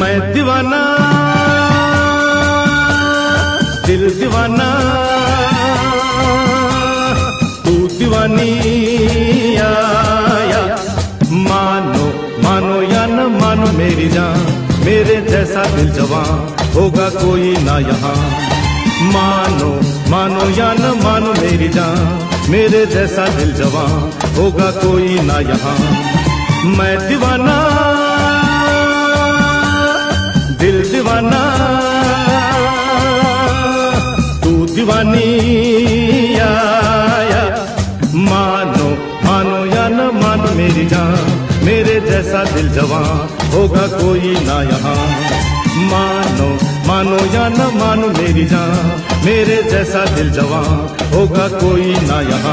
मैं दीवाना दिल दीवाना तू दीवानी या मानो मानो या न मानो मेरी जान मेरे जैसा दिल जवान होगा कोई ना यहाँ मानो मानो या न मानो मेरी जान मेरे जैसा दिल जवान होगा कोई ना यहाँ मैं दीवाना दिल दीवाना तू दीवानी या मानो मानो या न मानो मेरी जान मेरे जैसा दिल जवान होगा कोई ना यहाँ मानो मानो या न मानो मेरी जान मेरे जैसा दिल जवान होगा कोई ना यहाँ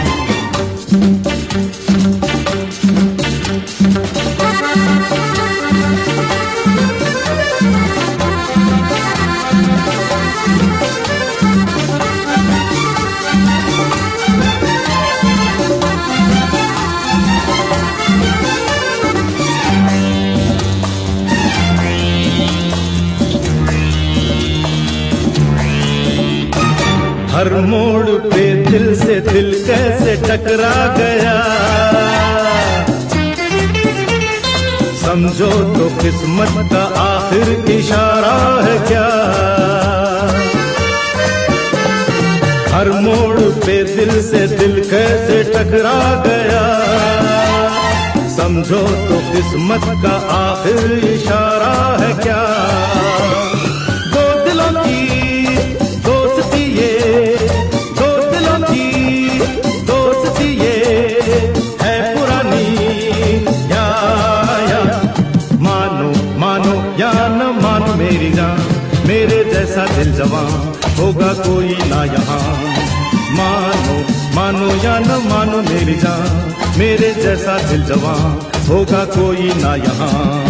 हर मोड़ पे दिल से दिल कैसे टकरा गया समझो तो किस्मत का आखिर इशारा है क्या हर मोड़ पे दिल से दिल कैसे टकरा गया समझो तो किस्मत का आखिर इशारा है क्या दो दिलों की मेरी जान मेरे जैसा दिल जवान होगा कोई ना यहाँ मानो मानो या न मानो मेरी जान मेरे जैसा दिल जवान होगा कोई ना यहाँ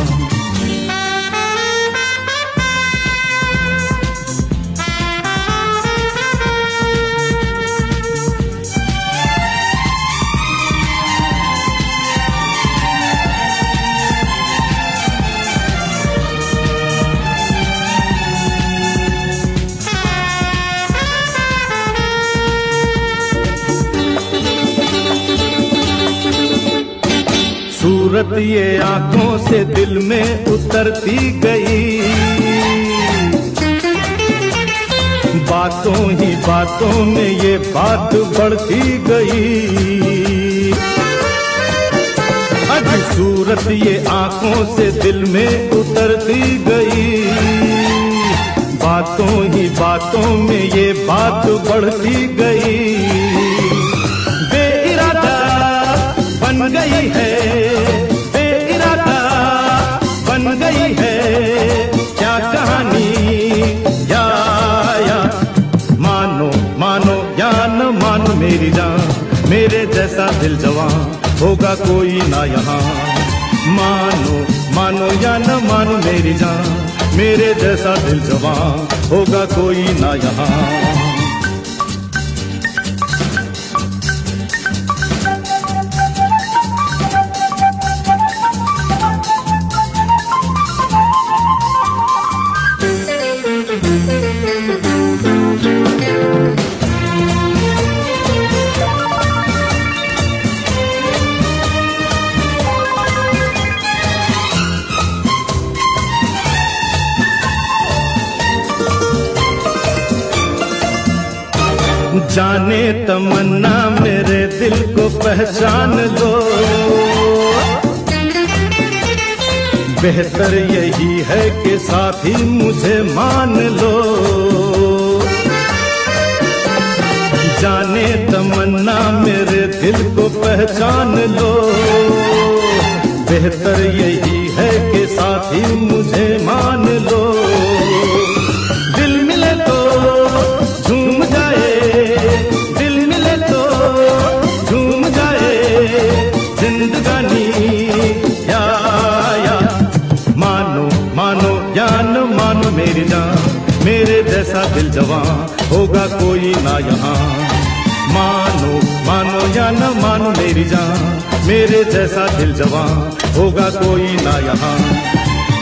सूरत ये आंखों से दिल में उतरती गई बातों ही बातों में ये बात बढ़ती गई आज सूरत ये आंखों से दिल में उतरती गई बातों ही बातों में ये बात बढ़ती गई बेइरादा बन गई है गई है क्या कहानी या मानो मानो या न मानो मेरी जान मेरे जैसा दिल जवान होगा कोई ना यहाँ मानो मानो या न मानो मेरी जान मेरे जैसा दिल जवान होगा कोई ना यहाँ जाने तमन्ना मेरे दिल को पहचान लो बेहतर यही है कि साथी मुझे मान लो जाने तमन्ना मेरे दिल को पहचान लो बेहतर यही है कि साथी मुझे मान लो दिल मिले तो झूम जाए जिंदगानी या मानो मानो या न मानो मेरी जान मेरे जैसा दिल जवान होगा कोई ना यहाँ मानो मानो या न मानो मेरी जान मेरे जैसा दिल जवान होगा कोई ना यहाँ